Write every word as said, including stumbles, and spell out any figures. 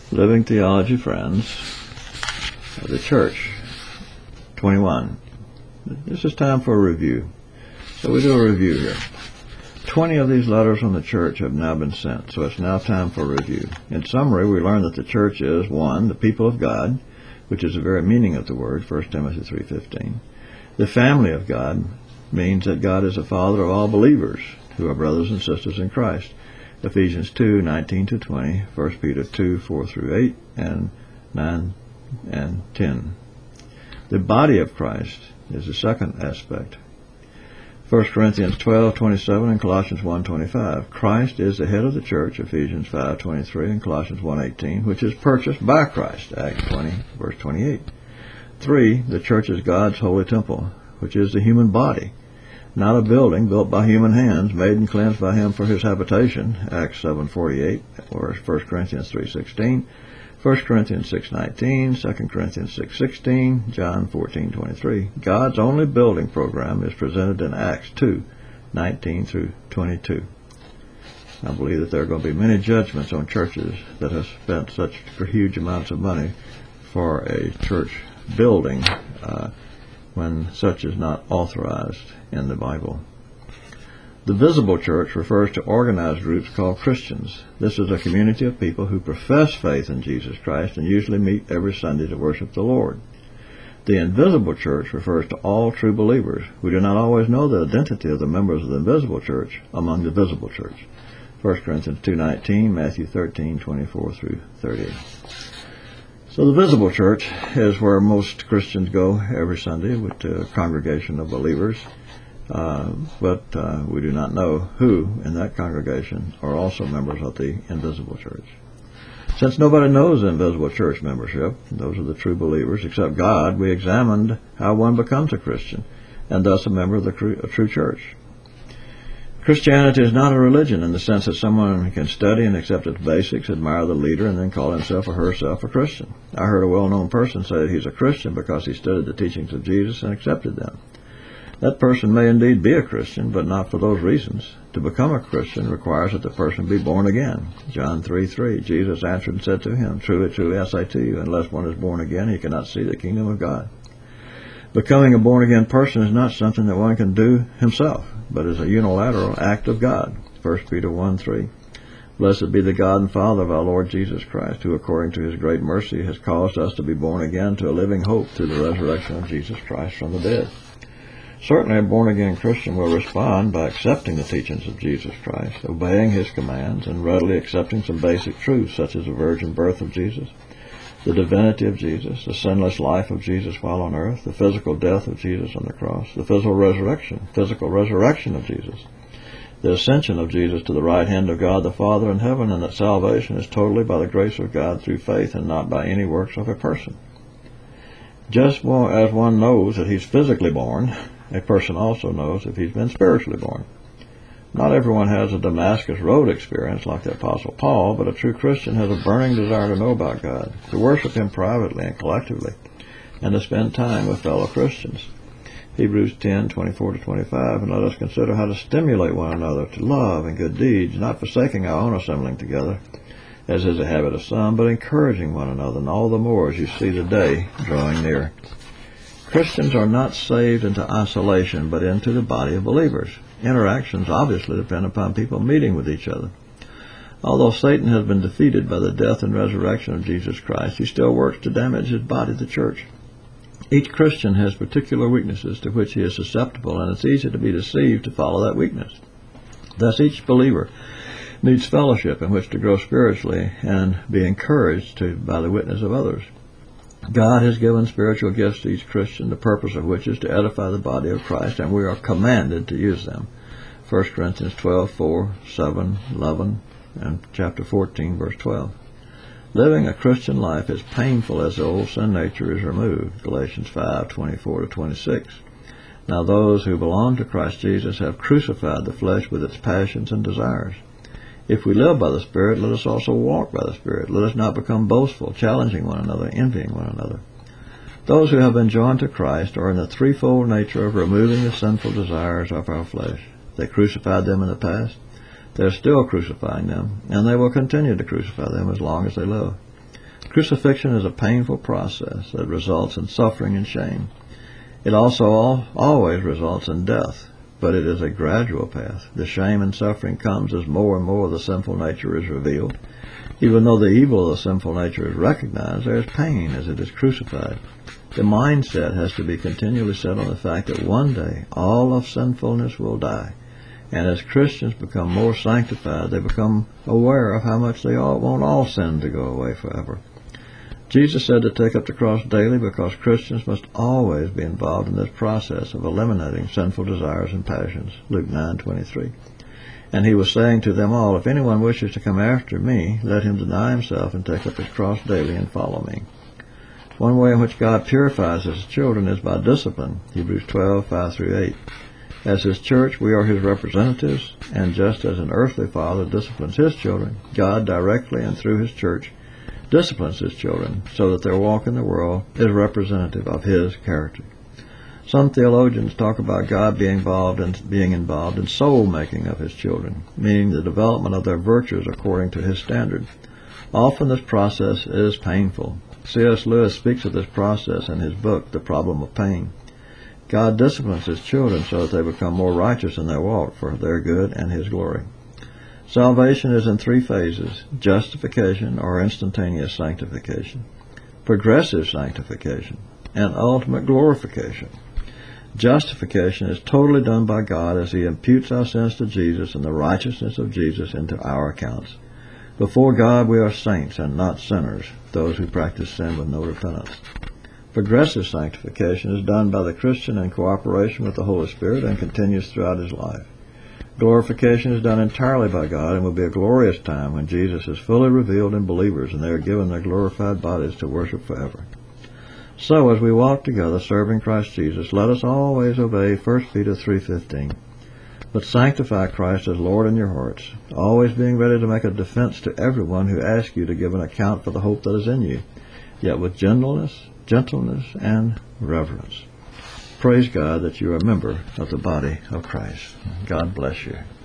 Living Theology Friends of the Church, twenty-one. This is time for a review. So we do a review here. Twenty of these letters from the church have now been sent, so it's now time for a review. In summary, we learn that the church is, one, the people of God, which is the very meaning of the word, First Timothy three fifteen. The family of God means that God is the Father of all believers who are brothers and sisters in Christ. Ephesians two nineteen to twenty, First Peter two four through eight, and nine and ten. The body of Christ is the second aspect. First Corinthians twelve twenty-seven and Colossians one twenty-five. Christ is the head of the church, Ephesians five twenty-three and Colossians one eighteen, which is purchased by Christ, Acts twenty, verse twenty-eight. Three, the church is God's holy temple, which is the human body, not a building built by human hands, made and cleansed by him for his habitation, Acts seven forty-eight, or First Corinthians three sixteen, First Corinthians six nineteen, Second Corinthians six sixteen, John fourteen twenty-three. God's only building program is presented in Acts two nineteen through twenty-two. I believe that there are going to be many judgments on churches that have spent such huge amounts of money for a church building uh, when such is not authorized in the Bible. The visible church refers to organized groups called Christians. This is a community of people who profess faith in Jesus Christ and usually meet every Sunday to worship the Lord. The invisible church refers to all true believers. We do not always know the identity of the members of the invisible church among the visible church. First Corinthians two nineteen, Matthew thirteen twenty-four through thirty-eight. So the visible church is where most Christians go every Sunday with a congregation of believers, uh, but uh, we do not know who in that congregation are also members of the invisible church. Since nobody knows the invisible church membership, those are the true believers, except God, we examined how one becomes a Christian and thus a member of the true, a true church. Christianity is not a religion in the sense that someone can study and accept its basics, admire the leader, and then call himself or herself a Christian. I heard a well-known person say that he's a Christian because he studied the teachings of Jesus and accepted them. That person may indeed be a Christian, but not for those reasons. To become a Christian requires that the person be born again. John three three, Jesus answered and said to him, Truly, truly, I say to you, unless one is born again, he cannot see the kingdom of God. Becoming a born-again person is not something that one can do himself, but is a unilateral act of God. First Peter one three. Blessed be the God and Father of our Lord Jesus Christ, who according to his great mercy has caused us to be born again to a living hope through the resurrection of Jesus Christ from the dead. Certainly a born-again Christian will respond by accepting the teachings of Jesus Christ, obeying his commands, and readily accepting some basic truths such as the virgin birth of Jesus, the divinity of Jesus, the sinless life of Jesus while on earth, the physical death of Jesus on the cross, the physical resurrection, physical resurrection of Jesus, the ascension of Jesus to the right hand of God the Father in heaven, and that salvation is totally by the grace of God through faith and not by any works of a person. Just as one knows that he's physically born, a person also knows if he's been spiritually born. Not everyone has a Damascus Road experience like the Apostle Paul, but a true Christian has a burning desire to know about God, to worship him privately and collectively, and to spend time with fellow Christians. Hebrews ten twenty-four to twenty-five, and let us consider how to stimulate one another to love and good deeds, not forsaking our own assembling together, as is the habit of some, but encouraging one another, and all the more as you see the day drawing near. Christians are not saved into isolation, but into the body of believers. Interactions obviously depend upon people meeting with each other. Although Satan has been defeated by the death and resurrection of Jesus Christ, he still works to damage his body, the church. Each Christian has particular weaknesses to which he is susceptible, and it's easy to be deceived to follow that weakness. Thus, each believer needs fellowship in which to grow spiritually and be encouraged to by the witness of others. God has given spiritual gifts to each Christian, the purpose of which is to edify the body of Christ, and we are commanded to use them. First Corinthians twelve four, seven, eleven, and chapter fourteen, verse twelve. Living a Christian life is painful as the old sin nature is removed. Galatians five twenty-four to twenty-six. Now those who belong to Christ Jesus have crucified the flesh with its passions and desires. If we live by the Spirit, let us also walk by the Spirit. Let us not become boastful, challenging one another, envying one another. Those who have been joined to Christ are in the threefold nature of removing the sinful desires of our flesh. They crucified them in the past. They are still crucifying them, and they will continue to crucify them as long as they live. Crucifixion is a painful process that results in suffering and shame. It also al- always results in death, but it is a gradual path. The shame and suffering comes as more and more of the sinful nature is revealed. Even though the evil of the sinful nature is recognized, there is pain as it is crucified. The mindset has to be continually set on the fact that one day all of sinfulness will die. And as Christians become more sanctified, they become aware of how much they all want all sin to go away forever. Jesus said to take up the cross daily because Christians must always be involved in this process of eliminating sinful desires and passions. Luke nine twenty-three. And he was saying to them all, if anyone wishes to come after me, let him deny himself and take up his cross daily and follow me. One way in which God purifies his children is by discipline. Hebrews twelve five through eight. As his church, we are his representatives, and just as an earthly father disciplines his children, God directly and through his church disciplines his children so that their walk in the world is representative of his character. Some theologians talk about God being involved in being involved in soul making of his children, meaning the development of their virtues according to his standard. Often this process is painful. C S Lewis speaks of this process in his book, The Problem of Pain. God disciplines his children so that they become more righteous in their walk for their good and his glory. Salvation is in three phases: justification or instantaneous sanctification, progressive sanctification, and ultimate glorification. Justification is totally done by God as he imputes our sins to Jesus and the righteousness of Jesus into our accounts. Before God we are saints and not sinners, those who practice sin with no repentance. Progressive sanctification is done by the Christian in cooperation with the Holy Spirit and continues throughout his life. Glorification is done entirely by God and will be a glorious time when Jesus is fully revealed in believers and they are given their glorified bodies to worship forever. So as we walk together serving Christ Jesus, let us always obey First Peter three fifteen. But sanctify Christ as Lord in your hearts, always being ready to make a defense to everyone who asks you to give an account for the hope that is in you, yet with gentleness, gentleness, and reverence. Praise God that you are a member of the body of Christ. God bless you.